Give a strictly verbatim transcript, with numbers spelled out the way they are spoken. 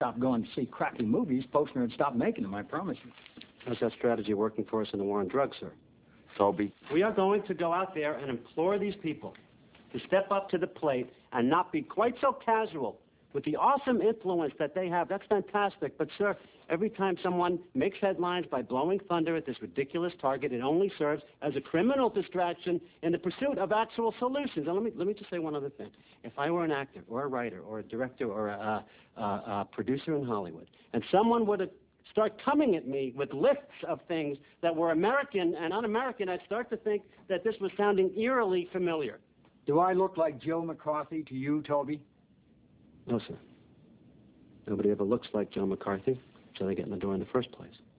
Stop going to see crappy movies, Postner would stop making them, I promise you. How's that strategy working for us in the war on drugs, sir? Toby. We are going to go out there and implore these people to step up to the plate and not be quite so casual with the awesome influence that they have. That's fantastic. But, sir, every time someone makes headlines by blowing thunder at this ridiculous target, it only serves as a criminal distraction in the pursuit of actual solutions. And let me, let me just say one other thing. If I were an actor or a writer or a director or a, a, a producer in Hollywood, and someone would start coming at me with lists of things that were American and un-American, I'd start to think that this was sounding eerily familiar. Do I look like Joe McCarthy to you, Toby? No, sir. Nobody ever looks like Joe McCarthy, so they get in the door in the first place.